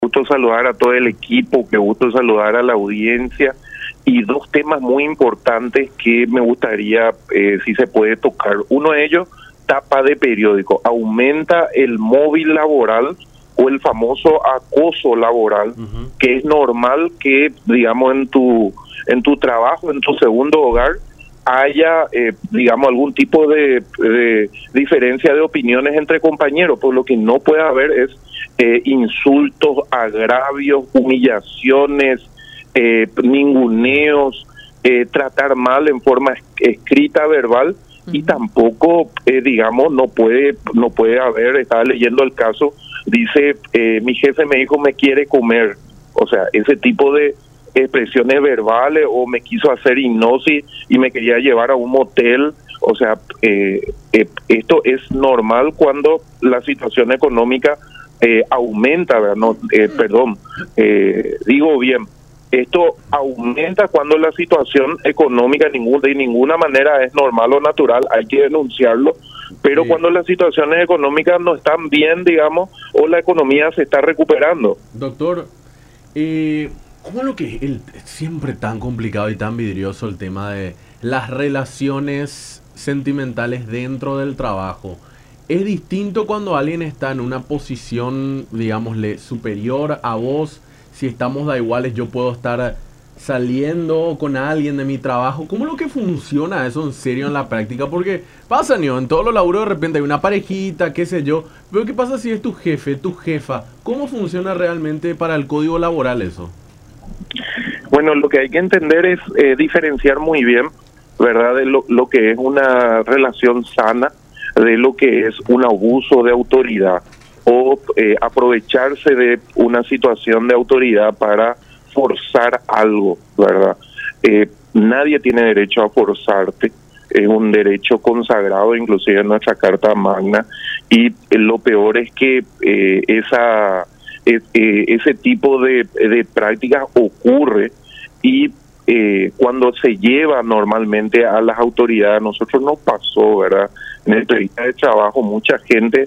Gusto saludar a todo el equipo, qué gusto saludar a la audiencia y dos temas muy importantes que me gustaría, si se puede tocar. Uno de ellos, tapa de periódico, aumenta el móvil laboral o el famoso acoso laboral, que es normal que, digamos, en tu trabajo, en tu segundo hogar, haya, digamos, algún tipo de diferencia de opiniones entre compañeros, por lo que no puede haber es insultos, agravios, humillaciones, ninguneos, tratar mal en forma escrita, verbal, y tampoco, digamos, no puede haber, estaba leyendo el caso, dice, mi jefe me dijo me quiere comer, o sea, ese tipo de expresiones verbales, o me quiso hacer hipnosis y me quería llevar a un motel, o sea, esto es normal cuando la situación económica aumenta, ¿verdad? No, digo bien, esto aumenta cuando la situación económica de ninguna manera es normal o natural, hay que denunciarlo, pero cuando las situaciones económicas no están bien, digamos, o la economía se está recuperando. Doctor, ¿cómo es lo que es siempre tan complicado y tan vidrioso el tema de las relaciones sentimentales dentro del trabajo? Es distinto cuando alguien está en una posición, digámosle, superior a vos. Si estamos da iguales, yo puedo estar saliendo con alguien de mi trabajo. ¿Cómo es lo que funciona eso en serio en la práctica? Porque pasa, ¿no? En todos los laburos de repente hay una parejita, qué sé yo. Pero ¿qué pasa si es tu jefe, tu jefa? ¿Cómo funciona realmente para el código laboral eso? Bueno, lo que hay que entender es diferenciar muy bien, ¿verdad?, de lo que es una relación sana, de lo que es un abuso de autoridad o aprovecharse de una situación de autoridad para forzar algo, ¿verdad? Nadie tiene derecho a forzarte, es un derecho consagrado inclusive en nuestra Carta Magna, y lo peor es que ese tipo de prácticas ocurre y cuando se lleva normalmente a las autoridades. A nosotros nos pasó, ¿verdad? En el entrevista de trabajo mucha gente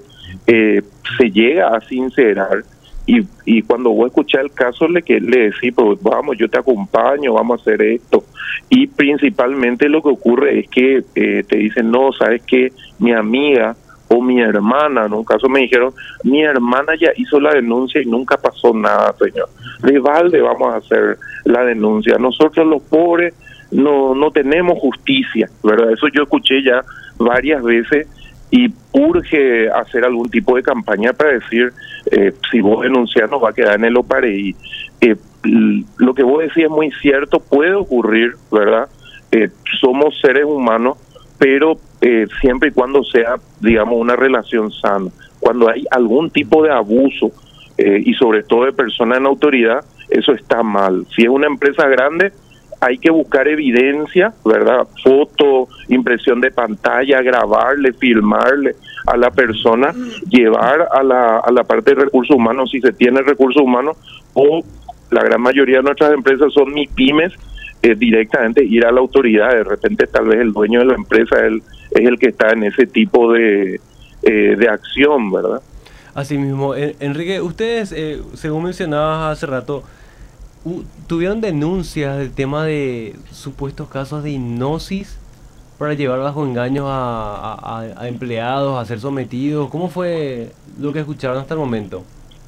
se llega a sincerar y cuando vos escuchás el caso le decís, pues vamos, yo te acompaño, vamos a hacer esto, y principalmente lo que ocurre es que te dicen, no, sabes que mi amiga o mi hermana, en un caso me dijeron, mi hermana ya hizo la denuncia y nunca pasó nada, señor. De balde vamos a hacer la denuncia. Nosotros los pobres no tenemos justicia, ¿verdad? Eso yo escuché ya varias veces y urge hacer algún tipo de campaña para decir, si vos denunciás nos va a quedar en el OPARE. Y lo que vos decís es muy cierto, puede ocurrir, ¿verdad? Somos seres humanos, pero siempre y cuando sea, digamos, una relación sana. Cuando hay algún tipo de abuso y sobre todo de personas en autoridad, eso está mal. Si es una empresa grande, hay que buscar evidencia, ¿verdad? Foto, impresión de pantalla, grabarle, filmarle a la persona, llevar a la parte de recursos humanos, si se tiene recursos humanos, o la gran mayoría de nuestras empresas son MIPYMES, directamente ir a la autoridad. De repente tal vez el dueño de la empresa es el que está en ese tipo de acción, ¿verdad? Así mismo, Enrique, ustedes, según mencionabas hace rato, tuvieron denuncias del tema de supuestos casos de hipnosis para llevar bajo engaños a empleados, a ser sometidos. ¿Cómo fue lo que escucharon hasta el momento?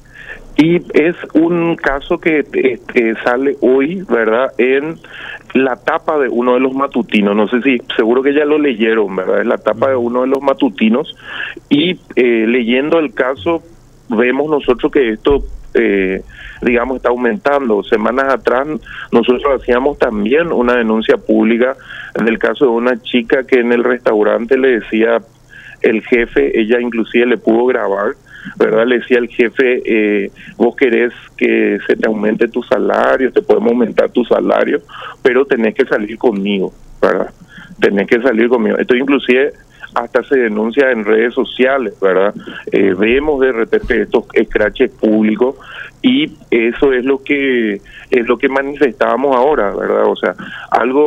Y es un caso que sale hoy, ¿verdad?, en la tapa de uno de los matutinos. No sé si, seguro que ya lo leyeron, ¿verdad? Es la tapa de uno de los matutinos. Y leyendo el caso, vemos nosotros que esto, digamos, está aumentando. Semanas atrás nosotros hacíamos también una denuncia pública del caso de una chica que en el restaurante le decía el jefe, ella inclusive le pudo grabar, ¿verdad? Le decía el jefe, vos querés que se te aumente tu salario, te podemos aumentar tu salario, pero tenés que salir conmigo, ¿verdad? Tenés que salir conmigo. Esto inclusive hasta se denuncia en redes sociales, ¿verdad? Vemos de repente estos escraches públicos y eso es lo que manifestábamos ahora, ¿verdad? O sea, algo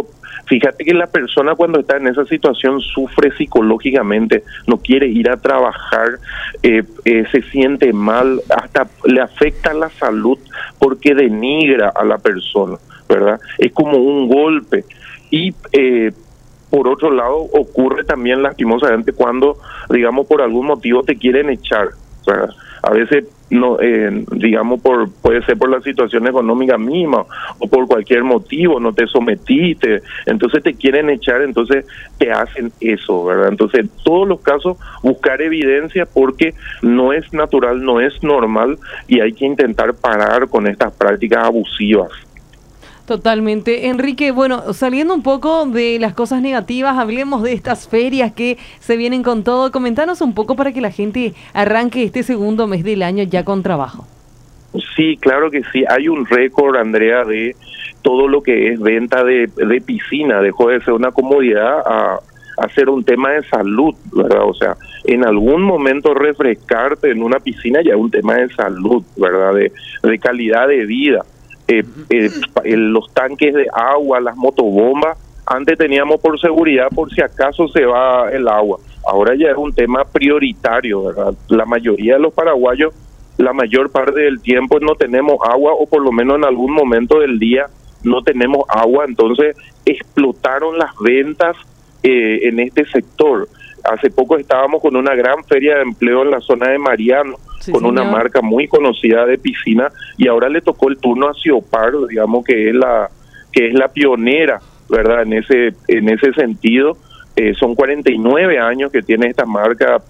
Fíjate que la persona cuando está en esa situación sufre psicológicamente, no quiere ir a trabajar, se siente mal, hasta le afecta la salud porque denigra a la persona, ¿verdad? Es como un golpe. Y por otro lado ocurre también lastimosamente cuando, digamos, por algún motivo te quieren echar, ¿verdad? A veces no, digamos, puede ser por la situación económica misma o por cualquier motivo, no te sometiste, entonces te quieren echar, entonces te hacen eso, ¿verdad? Entonces, en todos los casos, buscar evidencia porque no es natural, no es normal y hay que intentar parar con estas prácticas abusivas. Totalmente. Enrique, bueno, saliendo un poco de las cosas negativas, hablemos de estas ferias que se vienen con todo. Comentanos un poco para que la gente arranque este segundo mes del año ya con trabajo. Sí, claro que sí. Hay un récord, Andrea, de todo lo que es venta de piscina. Dejó de ser una comodidad a ser un tema de salud, ¿verdad? O sea, en algún momento refrescarte en una piscina ya es un tema de salud, ¿verdad? De calidad de vida. Los tanques de agua, las motobombas, antes teníamos por seguridad por si acaso se va el agua. Ahora ya es un tema prioritario, ¿verdad? La mayoría de los paraguayos, la mayor parte del tiempo no tenemos agua o por lo menos en algún momento del día no tenemos agua, entonces explotaron las ventas en este sector. Hace poco estábamos con una gran feria de empleo en la zona de Mariano, sí, con una marca muy conocida de piscina, y ahora le tocó el turno a Ciopar, digamos que es la pionera, ¿verdad? En ese sentido, son 49 años que tiene esta marca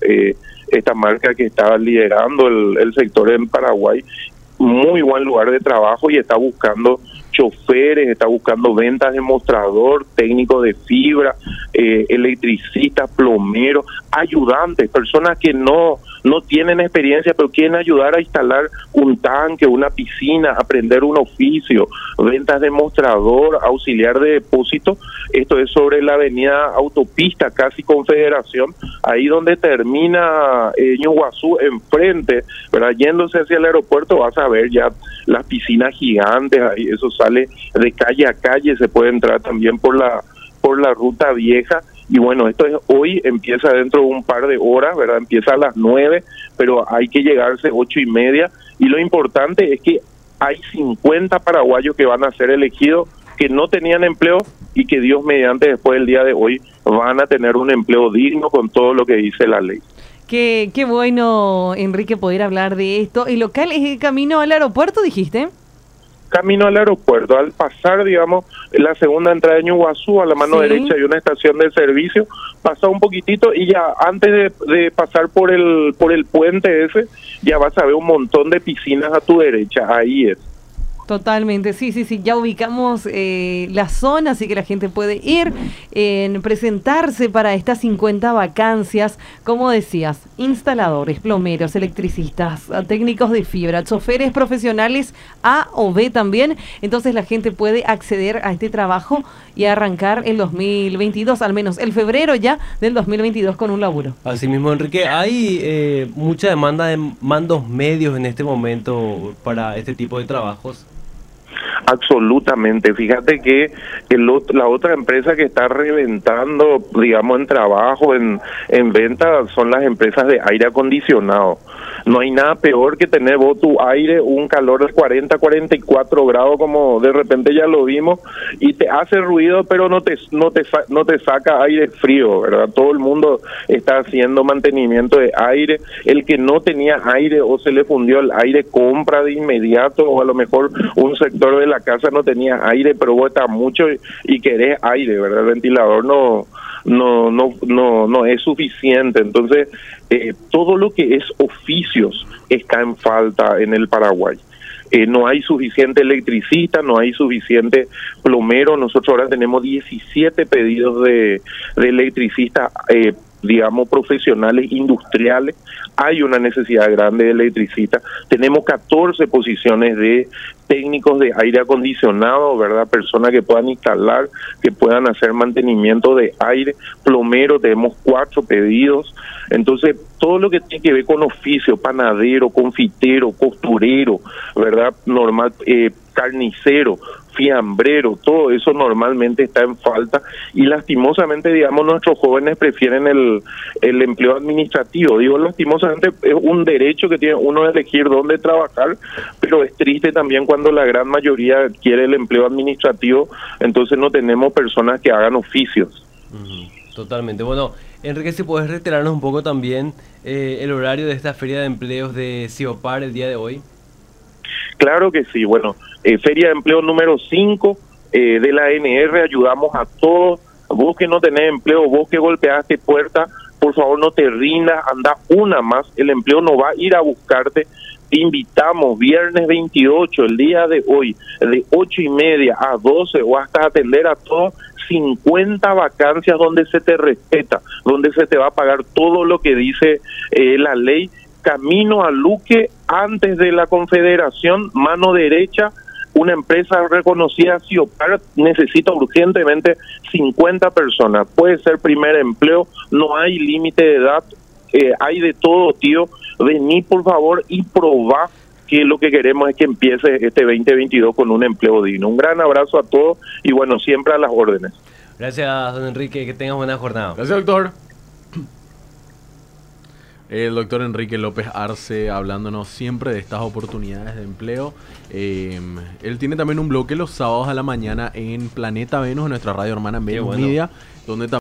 que está liderando el sector en Paraguay. Muy buen lugar de trabajo y está buscando choferes, está buscando ventas de mostrador, técnicos de fibra, electricistas, plomeros, ayudantes, personas que no tienen experiencia pero quieren ayudar a instalar un tanque, una piscina, aprender un oficio, ventas de mostrador, auxiliar de depósito. Esto es sobre la avenida Autopista, casi Confederación, ahí donde termina Ñuguazú, enfrente, ¿verdad? Yéndose hacia el aeropuerto vas a ver ya las piscinas gigantes, ahí eso sale de calle a calle, se puede entrar también por la ruta vieja. Y bueno, esto es hoy, empieza dentro de un par de horas, ¿verdad? Empieza a las 9, pero hay que llegarse 8:30. Y lo importante es que hay 50 paraguayos que van a ser elegidos, que no tenían empleo y que Dios mediante después del día de hoy van a tener un empleo digno con todo lo que dice la ley. Qué bueno, Enrique, poder hablar de esto. ¿El local es el camino al aeropuerto, dijiste? Camino al aeropuerto, al pasar, digamos, la segunda entrada de Ñuguazú, a la mano derecha hay una estación de servicio, pasa un poquitito y ya antes de pasar por el puente ese, ya vas a ver un montón de piscinas a tu derecha, ahí es. Totalmente, sí, ya ubicamos la zona, así que la gente puede ir, presentarse para estas 50 vacancias, como decías, instaladores, plomeros, electricistas, técnicos de fibra, choferes profesionales A o B también, entonces la gente puede acceder a este trabajo y arrancar el 2022, al menos el febrero ya del 2022 con un laburo. Así mismo, Enrique, hay mucha demanda de mandos medios en este momento para este tipo de trabajos. Absolutamente. Fíjate que la otra empresa que está reventando, digamos, en trabajo, en venta, son las empresas de aire acondicionado. No hay nada peor que tener vos tu aire, un calor de 40, 44 grados, como de repente ya lo vimos, y te hace ruido, pero no te saca aire frío, ¿verdad? Todo el mundo está haciendo mantenimiento de aire. El que no tenía aire o se le fundió el aire, compra de inmediato, o a lo mejor un sector de la casa no tenía aire, pero vos estás mucho y querés aire, ¿verdad? El ventilador no es suficiente. Entonces, todo lo que es oficios está en falta en el Paraguay. No hay suficiente electricista, no hay suficiente plomero. Nosotros ahora tenemos 17 pedidos de electricistas, digamos, profesionales, industriales. Hay una necesidad grande de electricistas. Tenemos 14 posiciones de técnicos de aire acondicionado, ¿verdad? Personas que puedan instalar, que puedan hacer mantenimiento de aire. Plomero, tenemos 4 pedidos. Entonces, todo lo que tiene que ver con oficio, panadero, confitero, costurero, ¿verdad? Normal, carnicero, fiambrero, todo eso normalmente está en falta y lastimosamente, digamos, nuestros jóvenes prefieren el empleo administrativo. Digo, lastimosamente es un derecho que tiene uno de elegir dónde trabajar, pero es triste también cuando la gran mayoría quiere el empleo administrativo, entonces no tenemos personas que hagan oficios. Totalmente. Bueno, Enrique, si puedes reiterarnos un poco también el horario de esta feria de empleos de Siopar el día de hoy. Claro que sí. Bueno, feria de empleo número 5 de la ANR, ayudamos a todos. Vos que no tenés empleo, vos que golpeaste puerta, por favor no te rindas, anda una más, el empleo no va a ir a buscarte. Te invitamos viernes 28, el día de hoy, de 8:30 a 12 o hasta atender a todos, 50 vacancias donde se te respeta, donde se te va a pagar todo lo que dice la ley. Camino a Luque, antes de la Confederación, mano derecha, una empresa reconocida, Siopar, necesita urgentemente 50 personas. Puede ser primer empleo, no hay límite de edad, hay de todo, tío. Vení, por favor, y probá, que lo que queremos es que empiece este 2022 con un empleo digno. Un gran abrazo a todos y, bueno, siempre a las órdenes. Gracias, don Enrique, que tengas buena jornada. Gracias, doctor. El doctor Enrique López Arce hablándonos siempre de estas oportunidades de empleo. Él tiene también un bloque los sábados a la mañana en Planeta Venus, en nuestra radio hermana Venus Media, donde también